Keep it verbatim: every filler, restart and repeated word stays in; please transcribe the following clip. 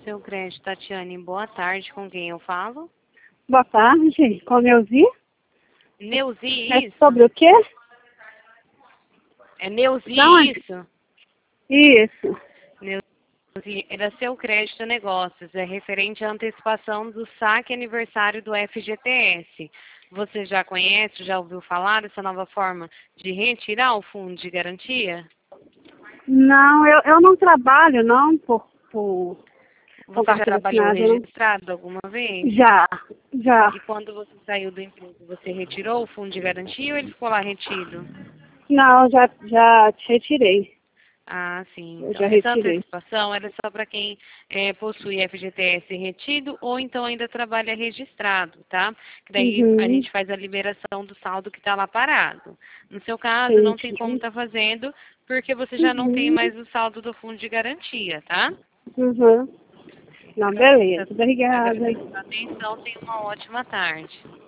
seu crédito, Tatiane. Boa tarde, com quem eu falo? Boa tarde, com a Neuzi. Neuzi, É isso? sobre o quê? É Neuzi, Da onde? isso? Isso. Neuzi, era seu crédito negócios, é referente à antecipação do saque aniversário do F G T S. Você já conhece, já ouviu falar dessa nova forma de retirar o fundo de garantia? Não, eu, eu não trabalho, não, por, por com Você já carteira trabalhou assinada, não. registrado alguma vez? Já, já. E quando você saiu do emprego, você retirou o fundo de garantia ou ele ficou lá retido? Não, já, já te retirei. Ah, sim. Eu Então, já essa retirei. antecipação era só para quem eh, possui F G T S retido ou então ainda trabalha registrado, tá? Que daí a Uhum, gente faz a liberação do saldo que está lá parado. No seu caso, não tem como entendi. estar fazendo, porque você já não tem Uhum, mais o saldo do fundo de garantia, tá? uhum. Não, Agradeço, beleza. Obrigada. agradeço a atenção, tenha uma ótima tarde.